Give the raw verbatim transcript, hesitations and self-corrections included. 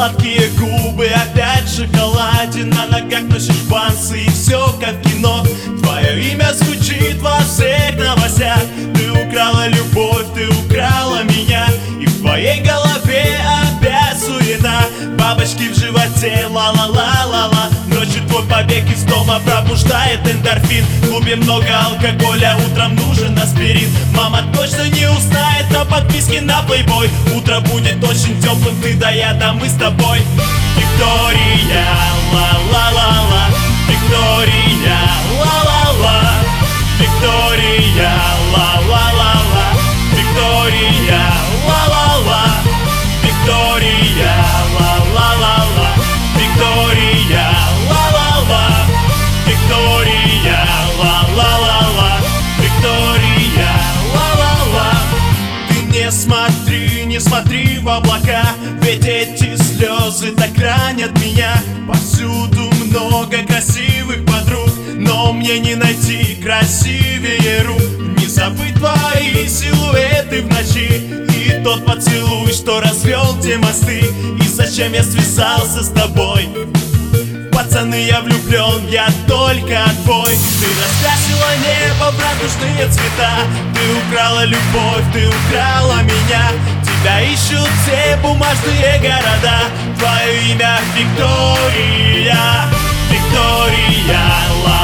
Сладкие губы, опять в шоколаде, на ногах носишь бансы, и все как в кино. Твое имя звучит во всех новостях. Ты украла любовь, ты украла меня, и в твоей голове опять суета. Бабочки в животе, ла-ла-ла-ла-ла. Ночью твой побег из дома пробуждает эндорфин. В клубе много алкоголя, утром нужен аспирин. Мама точно не узнает о подписке на Playboy. Утро будет очень теплым, ты да я, да мы с тобой. Виктория, ла-ла-ла-ла. Виктория, ла-ла-ла. Виктория, ла-ла-ла-ла. Виктория, ла-ла-ла. Виктория, ла-ла-ла-ла. Виктория, ла-ла-ла. Виктория, ла-ла-ла-ла. Виктория, ла-ла-ла. Ты не смотри, не смотри в облака, ведь эти слезы так ранят меня. Повсюду много красивых подруг, но мне не найти красивее рук. Не забыть твои силуэты в ночи и тот поцелуй, что развел те мосты. И зачем я связался с тобой? Пацаны, я влюблен, я только твой. Ты раскрасила небо в радужные цвета. Ты украла любовь, ты украла меня. Тебя ищут все бумажные города. Твое имя Виктория, Виктория, ла.